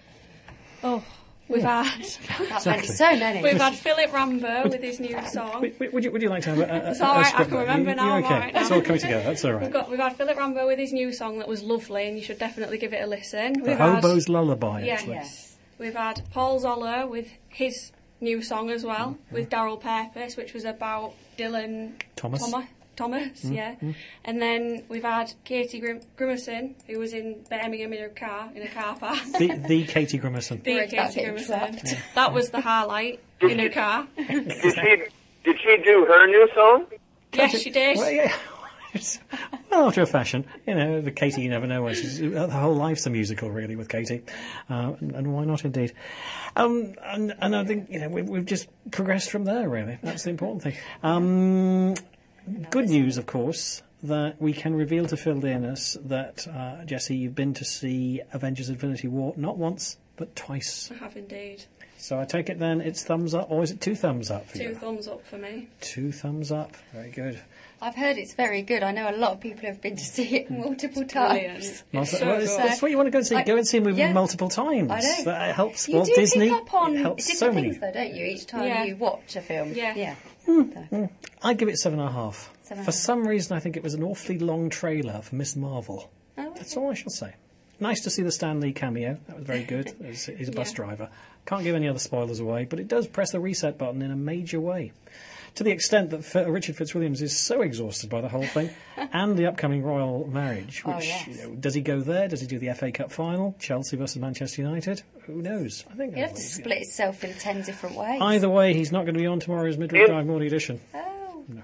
Oh... We've yeah. had exactly. so many. We've had Philip Rambo with his new song. Would, would you Would you like to have a, a, it's all right, a script? I can remember you, now. Okay, all right it's now. all coming together. That's all right. We've got we've had Philip Rambo with his new song that was lovely, and you should definitely give it a listen. The we've Hobo's had, Lullaby. Yeah, actually. yes. We've had Paul Zoller with his new song as well, mm-hmm. with Daryl Purpose, which was about Dylan Thomas. Thomas. Thomas, mm-hmm. yeah. And then we've had Katie Grim- Grimmerson, who was in Birmingham in a car, in a car park. The, the Katie Grimmerson. The Katie Grimmerson. Yeah. That was the highlight, in a car. Did she, did she do her new song? Yes, she did. Well, yeah. Well, after a fashion, you know, the Katie, you never know. Where she's, her whole life's a musical, really, with Katie, uh, and, and why not, indeed? Um, and, and I think you know we, we've just progressed from there. Really, that's the important thing. Um, good news, of course, that we can reveal to Phil Dearness that uh, Jesse, you've been to see Avengers: Infinity War not once but twice. I have indeed. So I take it then it's thumbs up, or is it two thumbs up for two you? Two thumbs up for me. Two thumbs up. Very good. I've heard it's very good. I know a lot of people have been to see it multiple times. Multi- so well, that's what you want to go and see. I, go and see a movie yeah, multiple times. I know. That helps you Walt do Disney. pick up on it helps different so many. things, though, don't you? Each time yeah. you watch a film. Yeah. yeah. Mm, mm. I give it seven and a half. Seven for and a half. some reason, I think it was an awfully long trailer for Miss Marvel. Oh, okay. That's all I shall say. Nice to see the Stan Lee cameo. That was very good. He's, he's a bus yeah. driver. Can't give any other spoilers away, but it does press the reset button in a major way. To the extent that F- Richard Fitzwilliams is so exhausted by the whole thing and the upcoming royal marriage, which oh, yes. you know, does he go there? Does he do the F A Cup final? Chelsea versus Manchester United? Who knows? I think He'll have to split itself in ten different ways. Either way, he's not going to be on tomorrow's Midweek Drive morning edition. Oh. No.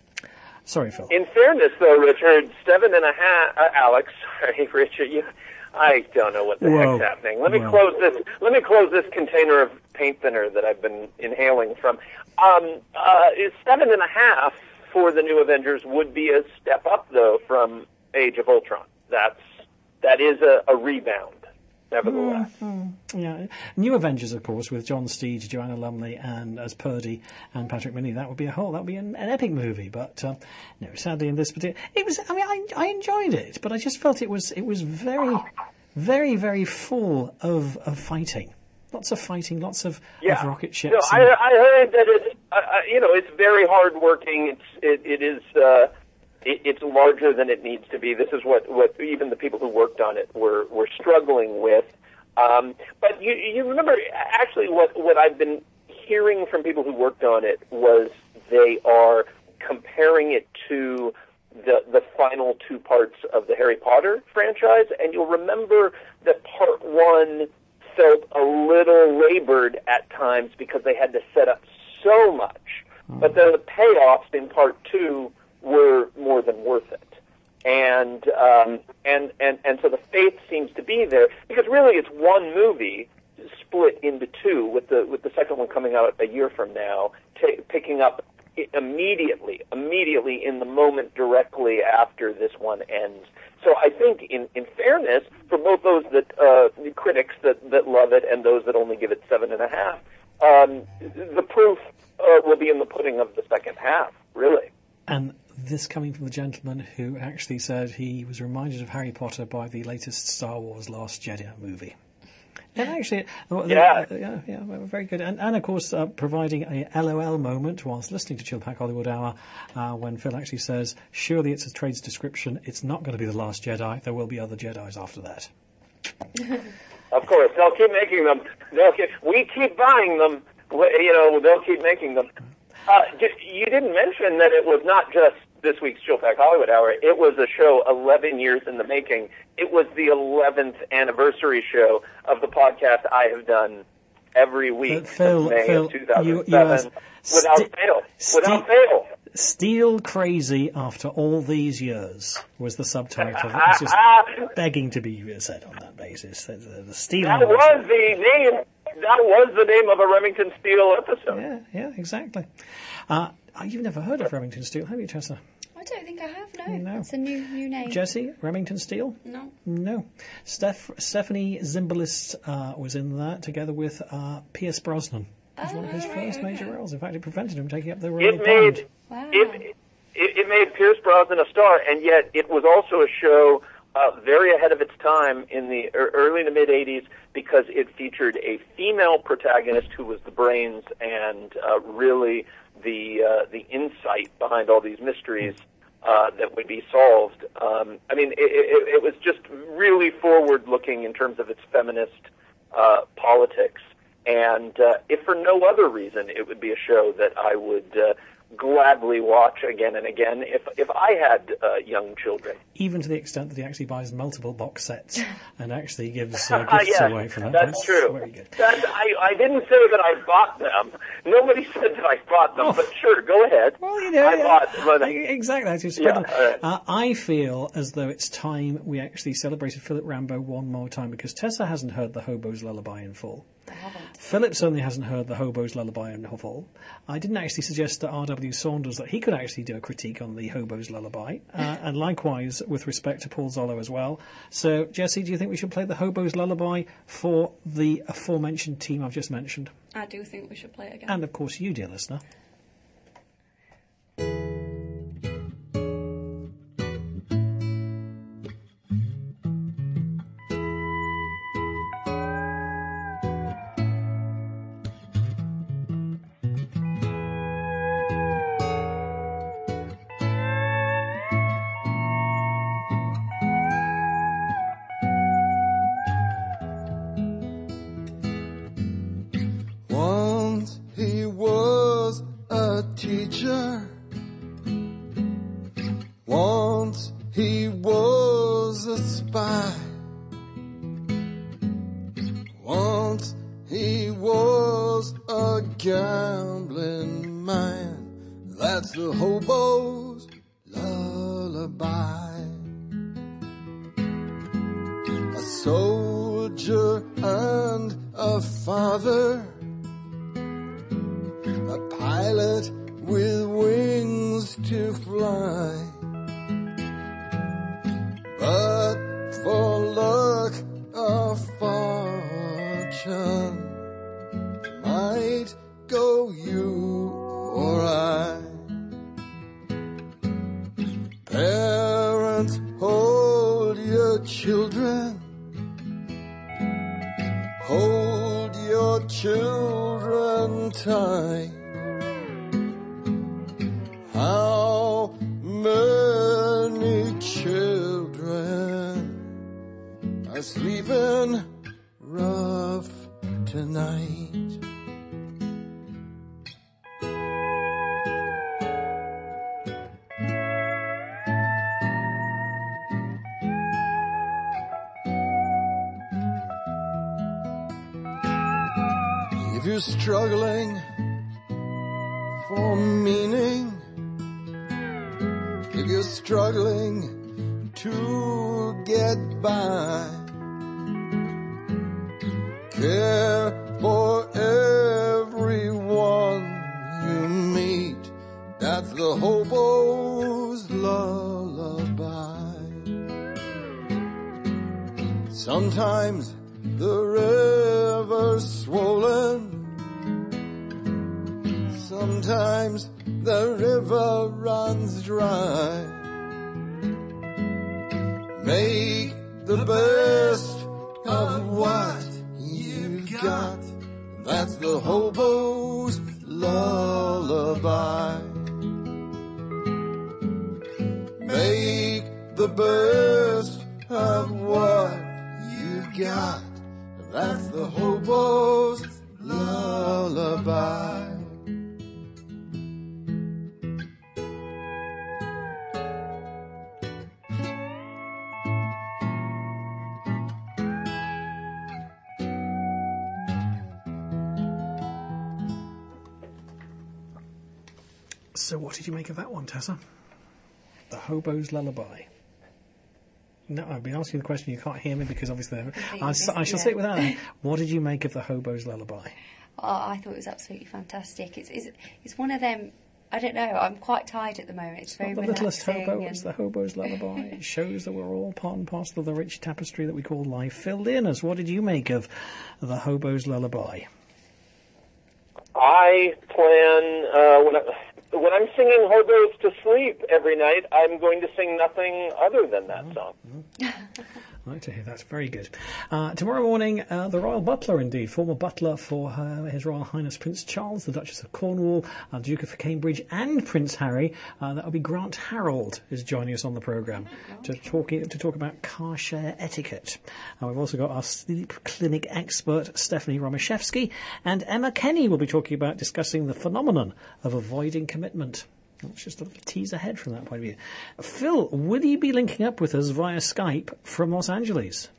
Sorry, Phil. In fairness, though, Richard, seven and a half. Uh, Alex, sorry, Richard, you. I don't know what the Whoa. heck's happening. Let me Whoa. close this. Let me close this container of paint thinner that I've been inhaling from. Um, uh, seven and a half for the new Avengers would be a step up, though, from Age of Ultron. That's that is a, a rebound, nevertheless. Mm-hmm. Yeah, New Avengers, of course, with John Steed, Joanna Lumley, and as Purdy and Patrick Minnie. That would be a whole. That would be an, an epic movie. But uh, no, sadly, in this particular, it was. I mean, I, I enjoyed it, but I just felt it was. It was very, very, very full of, of fighting. Lots of fighting, lots of, yeah. of rocket ships. No, I, I heard that it's. Uh, you know, it's very hard working. It's. It, it is. Uh, it, it's larger than it needs to be. This is what, what even the people who worked on it were were struggling with. Um, but you, you remember, actually, what, what I've been hearing from people who worked on it was they are comparing it to the the final two parts of the Harry Potter franchise, and you'll remember that part one felt a little labored at times because they had to set up so much, mm. but then the payoffs in part two were more than worth it. And, um, and, and, and so the faith seems to be there, because really it's one movie split into two, with the, with the second one coming out a year from now, t- picking up immediately, immediately in the moment directly after this one ends. So I think in, in fairness, for both those that, uh, critics that, that love it and those that only give it seven and a half, um, the proof, uh, will be in the pudding of the second half, really. And this coming from the gentleman who actually said he was reminded of Harry Potter by the latest Star Wars Last Jedi movie. And actually, yeah, uh, yeah, yeah, very good. And, and of course, uh, providing a LOL moment whilst listening to Chill Pack Hollywood Hour, uh, when Phil actually says, surely it's a trade's description, it's not going to be The Last Jedi, there will be other Jedis after that. Of course, they'll keep making them. They'll keep, we keep buying them. You know, they'll keep making them. Uh, you didn't mention that it was not just this week's Chill Pack Hollywood Hour. It was a show eleven years in the making. It was the eleventh anniversary show of the podcast I have done every week but Phil, since May Phil, of two thousand seven, you, you without sti- fail. sti- Without fail. Still Crazy After All These Years was the subtitle. That was just begging to be said on that basis. The, the, the Steel That was the name. That was the name of a Remington Steele episode. Yeah, yeah, exactly. Uh, you've never heard of Remington Steele, have you, Tessa? I don't think I have, no. No. It's a new new name. Jessie, Remington Steele? No. No. Steph, Stephanie Zimbalist uh, was in that together with uh, Pierce Brosnan. It was one of his Oh, first right, major okay. roles. In fact, it prevented him taking up the role It of made Bond. Wow. it, it it made Pierce Brosnan a star, and yet it was also a show uh, very ahead of its time in the er, early to mid eighties because it featured a female protagonist who was the brains and uh, really the uh, the insight behind all these mysteries uh, that would be solved. Um, I mean, it, it, it was just really forward-looking in terms of its feminist uh, politics. And uh, if for no other reason, it would be a show that I would uh, gladly watch again and again if if I had uh, young children. Even to the extent that he actually buys multiple box sets and actually gives uh, gifts yes, away for that. that's, That's true. Very good. That's, I, I didn't say that I bought them. Nobody said that I bought them, Oh. but sure, go ahead. Well, you know, I yeah, bought but, exactly. That's just Yeah, spread them. all right. uh, I feel as though it's time we actually celebrated Philip Rambo one more time because Tessa hasn't heard the Hobo's Lullaby in full. I haven't. Philip certainly hasn't heard the Hobo's Lullaby in full. I didn't actually suggest to R W Saunders that he could actually do a critique on the Hobo's Lullaby, uh, and likewise with respect to Paul Zollo as well. So, Jessie, do you think we should play the Hobo's Lullaby for the aforementioned team I've just mentioned? I do think we should play it again. And, of course, you, dear listener. Once he was a teacher. Once he was a spy. Once he was a gambling man. That's the hobo's lullaby. A soldier and a father. A pilot with wings to fly. But for luck or fortune, might go you or I. Parents, hold your children. Hold your children tight. How many children are sleeping rough tonight? If you're struggling for meaning, if you're struggling to get by, care for everyone you meet, that's the hobo's lullaby. Sometimes the river's swollen, sometimes the river runs dry. Make the best of what you've got, that's the hobo's lullaby. Make the best of what you've got, that's the hobo's lullaby. So what did you make of that one, Tessa? The Hobo's Lullaby. No, I've been asking the question. You can't hear me because obviously I, I shall yeah. say it without that. What did you make of the Hobo's Lullaby? Oh, I thought it was absolutely fantastic. It's, it's it's one of them I don't know. I'm quite tired at the moment. It's very the relaxing. littlest hobo, and- it's the hobo's lullaby. It shows that we're all part and parcel of the rich tapestry that we call life. Phil Dearness, what did you make of the hobo's lullaby? I plan, uh, when, I, when I'm singing hobos to sleep every night, I'm going to sing nothing other than that song. I like to hear that. Very good. Uh, tomorrow morning, uh, the Royal Butler, indeed, former butler for uh, His Royal Highness Prince Charles, the Duchess of Cornwall, uh, Duke of Cambridge, and Prince Harry. Uh, that will be Grant Harold is joining us on the programme to talk to talk about car share etiquette. Uh, we've also got our sleep clinic expert Stephanie Romashevsky, and Emma Kenny will be talking about discussing the phenomenon of avoiding commitment. That's just a little tease ahead from that point of view. Phil, will you be linking up with us via Skype from Los Angeles?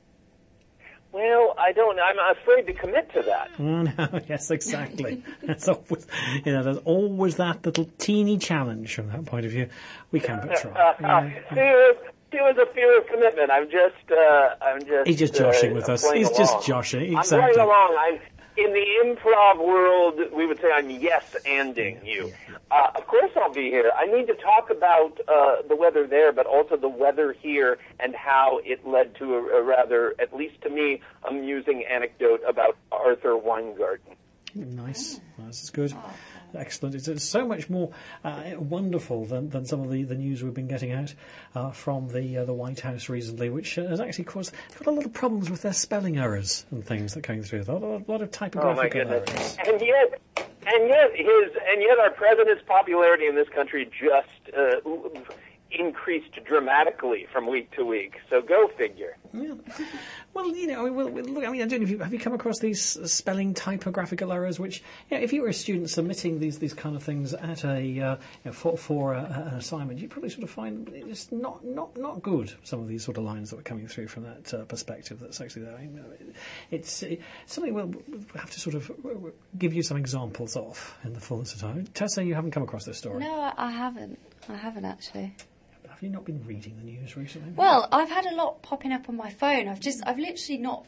Well, I don't. I'm afraid to commit to that. Oh, no, yes, exactly. That's always, you know, there's always that little teeny challenge from that point of view. We can but try. Uh, uh, Yeah. fear, fear is a fear of commitment. I'm just. Uh, I'm just. He's just joshing uh, with us. playing He's along. just joshing. I'm Exactly. playing along. I'm in the improv world. We would say I'm yes-anding you. Uh, of course, I'll be here. I need to talk about uh, the weather there, but also the weather here and how it led to a, a rather, at least to me, amusing anecdote about Arthur Weingarten. Nice. This is good. Excellent. It's, it's so much more uh, wonderful than, than some of the, the news we've been getting out uh, from the uh, the White House recently, which uh, has actually caused got a lot of problems with their spelling errors and things that came through. A lot, a lot of Oh my typographical goodness! errors. And yet, and yet his, and yet our president's popularity in this country just uh, increased dramatically from week to week. So go figure. Yeah. Well, you know, well, look, I mean, I don't know if you, have you come across these spelling typographical errors, which, you know, if you were a student submitting these these kind of things at a, uh, you know, for, for a, an assignment, you probably sort of find it's not, not, not good, some of these sort of lines that were coming through from that uh, perspective that's actually there. I mean, it's, it's something we'll have to sort of give you some examples of in the fullness of time. Tessa, you haven't come across this story? No, I- I haven't. I haven't actually. Have you not been reading the news recently? Well, I've had a lot popping up on my phone. I've just, I've literally not.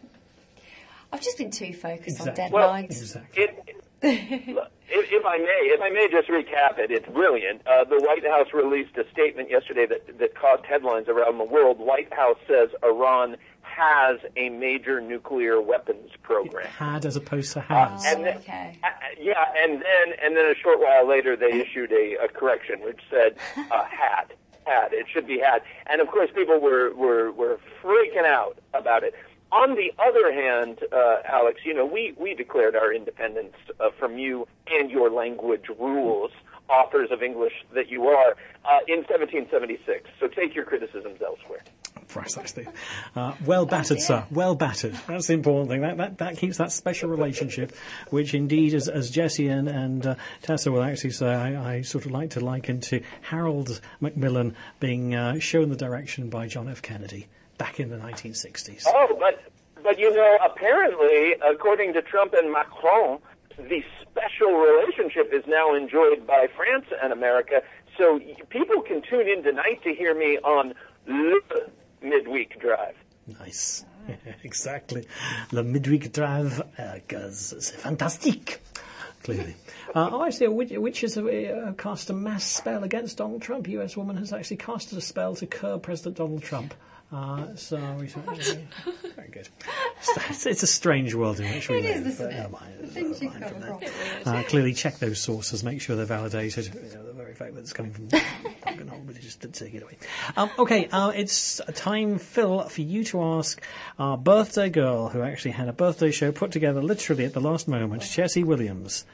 I've just been too focused Exactly. on Well, deadlines. Exactly. It, if, if I may, if I may just recap it, it's brilliant. Uh, the White House released a statement yesterday that, that caused headlines around the world. White House says Iran has a major nuclear weapons program. Had as opposed to has. And then, okay. uh, yeah, and then and then a short while later they issued a, a correction which said uh, had. Had. It should be had. And of course people were, were, were freaking out about it. On the other hand, uh, Alex, you know, we, we declared our independence uh, from you and your language rules, authors of English that you are, uh, in seventeen seventy-six. So take your criticisms elsewhere. Precisely. Uh, well battered, sir. Well battered. That's the important thing. That that, that keeps that special relationship, which indeed, as, as Jesse and, and uh, Tessa will actually say, I, I sort of like to liken to Harold Macmillan being uh, shown the direction by John F. Kennedy back in the nineteen sixties. Oh, but, but you know, apparently, according to Trump and Macron, the special relationship is now enjoyed by France and America. So people can tune in tonight to hear me on Le Midweek Drive. Nice. Exactly. Le Midweek Drive, because uh, c'est fantastique. Clearly. Uh, oh, actually, which, which is a, uh, cast a mass spell against Donald Trump. A U S woman has actually casted a spell to curb President Donald Trump. Uh, so, we should, uh, very good. It's, it's a strange world in which we It live. is, isn't but it? never mind, The things never you mind come from across. that. Uh, clearly check those sources, make sure they're validated. You know, the very fact that it's coming from Duncan Hall, just to take it away. Um, okay, uh, it's time, Phil, for you to ask our birthday girl, who actually had a birthday show put together literally at the last moment, Jessie Williams.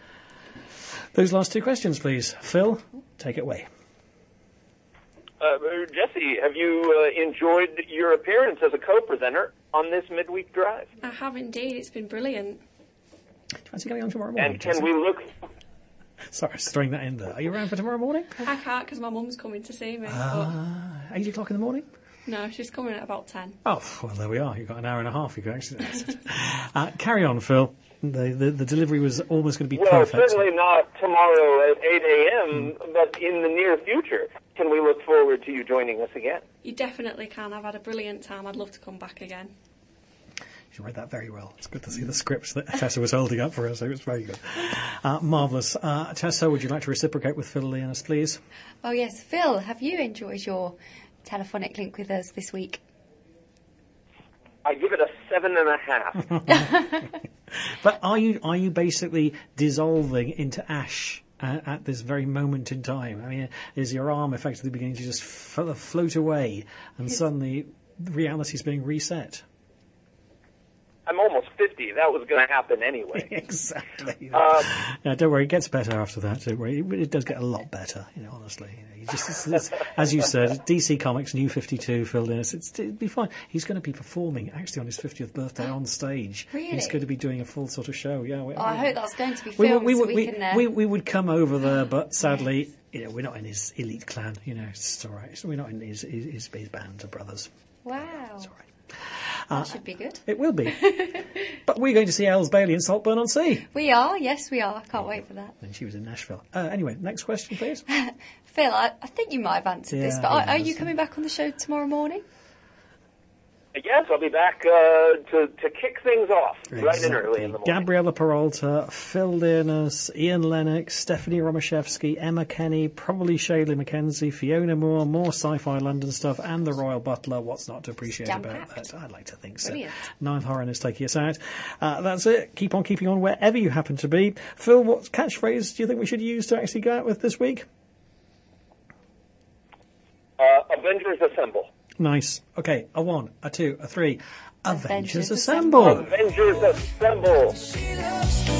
Those last two questions, please. Phil, take it away. Uh, Jesse, have you uh, enjoyed your appearance as a co-presenter on this Midweek Drive? I have indeed. It's been brilliant. Do you fancy coming on tomorrow morning? And can Jessie? we look... Sorry, just throwing that in there. Are you around for tomorrow morning? I can't because my mum's coming to see me. Uh, eight o'clock in the morning? but no, she's coming at about ten. Oh, well, there we are. You've got an hour and a half. You could actually... uh, carry on, Phil. The, the the delivery was almost going to be Well, perfect. certainly not tomorrow at eight a.m., but in the near future. Can we look forward to you joining us again? You definitely can. I've had a brilliant time. I'd love to come back again. She read that very well. It's good to see the scripts that Tessa was holding up for us. It was very good. Uh, marvellous. Uh, Tessa, would you like to reciprocate with Phil Leonard, please? Oh, yes. Phil, have you enjoyed your telephonic link with us this week? I give it a seven and a half. But are you are you basically dissolving into ash at, at this very moment in time? I mean, is your arm effectively beginning to just f- float away, and suddenly reality is being reset? I'm almost fifty. That was going to happen anyway. Exactly. Um, no, don't worry, it gets better after that. Don't worry, it, it does get a lot better. You know, honestly, you know, you just it's, it's, as you said, D C Comics New fifty-two, Phil Dennis. It's it'd be fine. He's going to be performing actually on his fiftieth birthday on stage. Really? He's going to be doing a full sort of show. Yeah. We, Oh, I hope that's going to be we, filmed we, so we, we, we, can... Uh... we, we would come over there, but sadly, you know, we're not in his elite clan. You know, it's all right. So we're not in his his, his, his band of brothers. Wow. It's all right. That Uh, should be good. It will be. But we're going to see Els Bailey in Saltburn-on-Sea. We are, yes, we are. Can't wait for that. And she was in Nashville. Uh, anyway, next question, please. Phil, I, I think you might have answered this, Yeah, but I are, are have. you coming back on the show tomorrow morning? yes, I'll be back uh, to, to kick things off right in early in the morning. Gabriella Peralta, Phil Learners, Ian Lennox, Stephanie Romashevsky, Emma Kenny, probably Shayla McKenzie, Fiona Moore, more Sci-Fi London stuff, and the Royal Butler. What's not to appreciate about Jam-packed. that? I'd like to think so. Brilliant. Ninth Horror is taking us out. Uh, that's it. Keep on keeping on wherever you happen to be. Phil, what catchphrase do you think we should use to actually go out with this week? Uh, Avengers Assemble. Nice. Okay, a one, a two, a three. Avengers, Avengers Assemble. Avengers Assemble. She loves me.